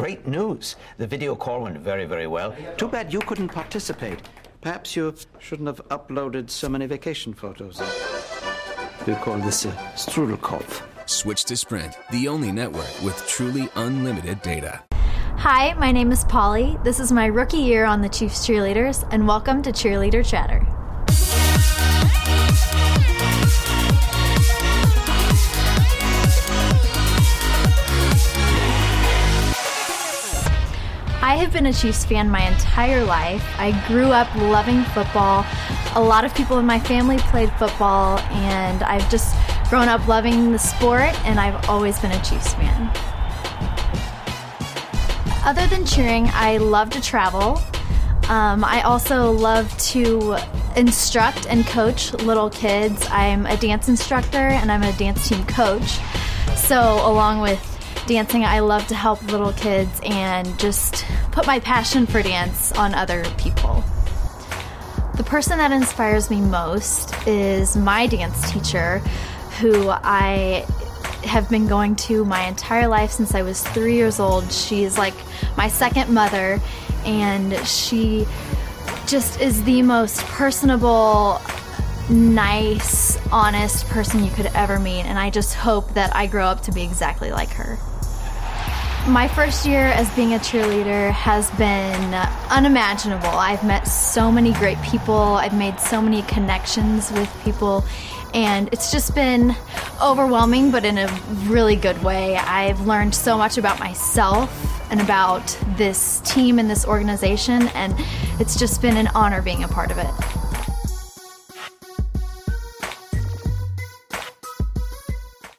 great news. The video call went very, very well. Too bad you couldn't participate. Perhaps you shouldn't have uploaded so many vacation photos. We call this a Strudelkopf. Switch to Sprint, the only network with truly unlimited data. Hi, my name is Polly. This is my rookie year on the Chiefs Cheerleaders, and welcome to Cheerleader Chatter. I have been a Chiefs fan my entire life. I grew up loving football. A lot of people in my family played football, and I've just grown up loving the sport, and I've always been a Chiefs fan. Other than cheering, I love to travel. I also love to instruct and coach little kids. I'm a dance instructor and I'm a dance team coach. So along with dancing, I love to help little kids and just put my passion for dance on other people. The person that inspires me most is my dance teacher, who I have been going to my entire life since I was 3 years old. She's like my second mother, and she just is the most personable, nice, honest person you could ever meet, and I just hope that I grow up to be exactly like her. My first year as being a cheerleader has been unimaginable. I've met so many great people, I've made so many connections with people, and it's just been overwhelming, but in a really good way. I've learned so much about myself and about this team and this organization, and it's just been an honor being a part of it.